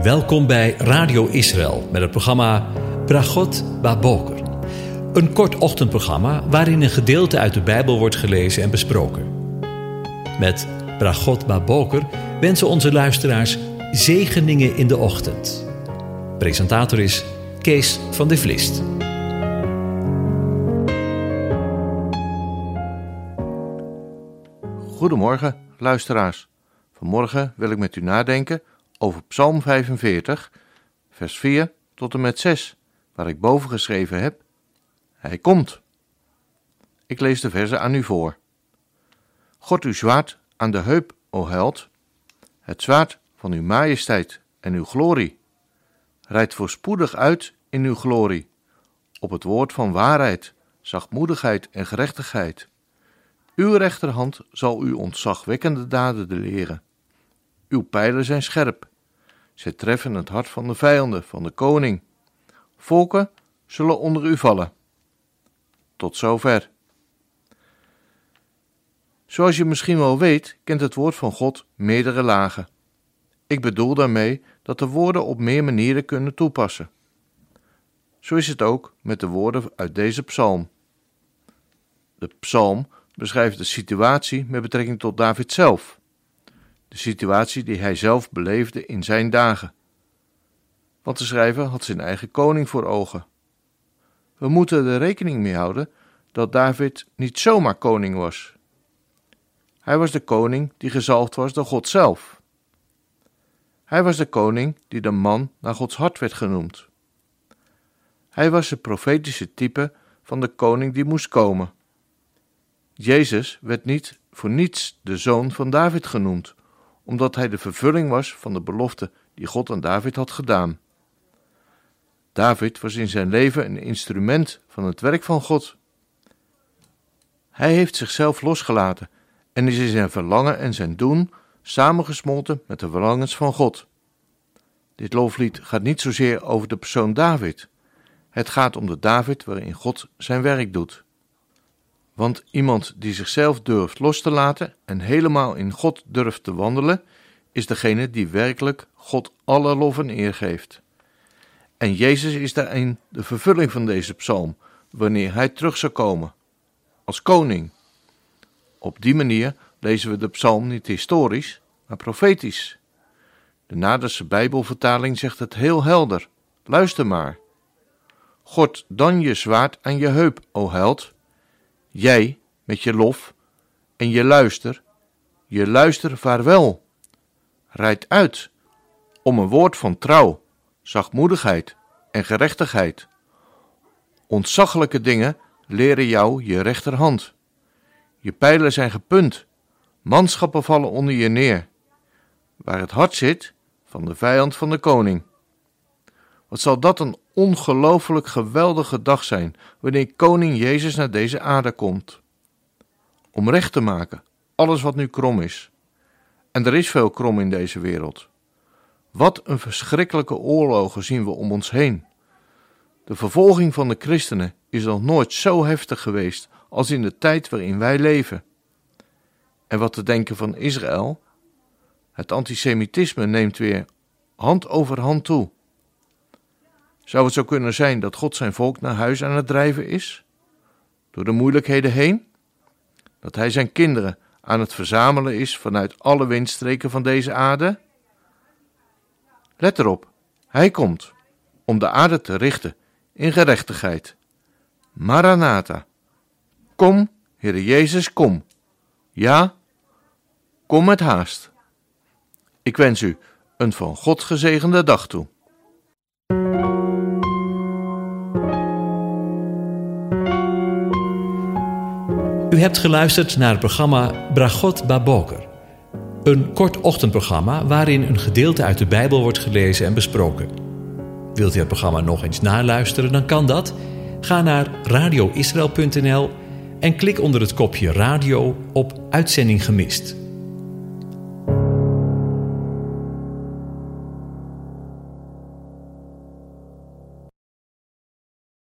Welkom bij Radio Israël met het programma Brachot Baboker. Een kort ochtendprogramma waarin een gedeelte uit de Bijbel wordt gelezen en besproken. Met Brachot Baboker wensen onze luisteraars zegeningen in de ochtend. Presentator is Kees van de Vlist. Goedemorgen, luisteraars. Vanmorgen wil ik met u nadenken over Psalm 45, vers 4 tot en met 6, waar ik boven geschreven heb: Hij komt. Ik lees de verzen aan u voor. God uw zwaard aan de heup, o held, het zwaard van uw majesteit en uw glorie. Rijd voorspoedig uit in uw glorie, op het woord van waarheid, zachtmoedigheid en gerechtigheid. Uw rechterhand zal u ontzagwekkende daden leren. Uw pijlen zijn scherp. Zij treffen het hart van de vijanden, van de koning. Volken zullen onder u vallen. Tot zover. Zoals je misschien wel weet, kent het woord van God meerdere lagen. Ik bedoel daarmee dat de woorden op meer manieren kunnen toepassen. Zo is het ook met de woorden uit deze psalm. De psalm beschrijft de situatie met betrekking tot David zelf. De situatie die hij zelf beleefde in zijn dagen. Want de schrijver had zijn eigen koning voor ogen. We moeten er rekening mee houden dat David niet zomaar koning was. Hij was de koning die gezalfd was door God zelf. Hij was de koning die de man naar Gods hart werd genoemd. Hij was het profetische type van de koning die moest komen. Jezus werd niet voor niets de zoon van David genoemd, omdat hij de vervulling was van de belofte die God aan David had gedaan. David was in zijn leven een instrument van het werk van God. Hij heeft zichzelf losgelaten en is in zijn verlangen en zijn doen samengesmolten met de verlangens van God. Dit loflied gaat niet zozeer over de persoon David. Het gaat om de David waarin God zijn werk doet. Want iemand die zichzelf durft los te laten en helemaal in God durft te wandelen, is degene die werkelijk God alle lof en eer geeft. En Jezus is daarin de vervulling van deze psalm, wanneer hij terug zou komen, als koning. Op die manier lezen we de psalm niet historisch, maar profetisch. De Naderse Bijbelvertaling zegt het heel helder. Luister maar. God dan je zwaard aan je heup, o held. Jij met je lof en je luister vaarwel. Rijd uit om een woord van trouw, zachtmoedigheid en gerechtigheid. Ontzaglijke dingen leren jou je rechterhand. Je pijlen zijn gepunt, manschappen vallen onder je neer. Waar het hart zit van de vijand van de koning. Wat zal dat een ongelooflijk geweldige dag zijn, wanneer koning Jezus naar deze aarde komt. Om recht te maken, alles wat nu krom is. En er is veel krom in deze wereld. Wat een verschrikkelijke oorlogen zien we om ons heen. De vervolging van de christenen is nog nooit zo heftig geweest als in de tijd waarin wij leven. En wat te denken van Israël? Het antisemitisme neemt weer hand over hand toe. Zou het zo kunnen zijn dat God zijn volk naar huis aan het drijven is? Door de moeilijkheden heen? Dat hij zijn kinderen aan het verzamelen is vanuit alle windstreken van deze aarde? Let erop, hij komt om de aarde te richten in gerechtigheid. Maranatha. Kom, Heere Jezus, kom. Ja, kom met haast. Ik wens u een van God gezegende dag toe. U hebt geluisterd naar het programma Brachot Baboker. Een kort ochtendprogramma waarin een gedeelte uit de Bijbel wordt gelezen en besproken. Wilt u het programma nog eens naluisteren, dan kan dat. Ga naar radioisrael.nl en klik onder het kopje radio op Uitzending gemist.